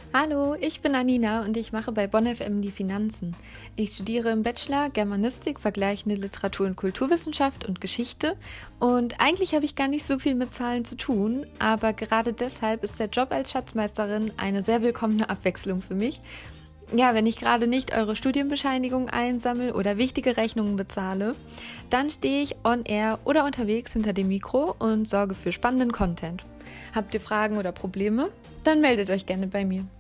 Hallo, ich bin Anina und ich mache bei Bonn FM die Finanzen. Ich studiere im Bachelor Germanistik, vergleichende Literatur- und Kulturwissenschaft und Geschichte. Und eigentlich habe ich gar nicht so viel mit Zahlen zu tun, aber gerade deshalb ist der Job als Schatzmeisterin eine sehr willkommene Abwechslung für mich. Ja, wenn ich gerade nicht eure Studienbescheinigung einsammle oder wichtige Rechnungen bezahle, dann stehe ich on air oder unterwegs hinter dem Mikro und sorge für spannenden Content. Habt ihr Fragen oder Probleme? Dann meldet euch gerne bei mir.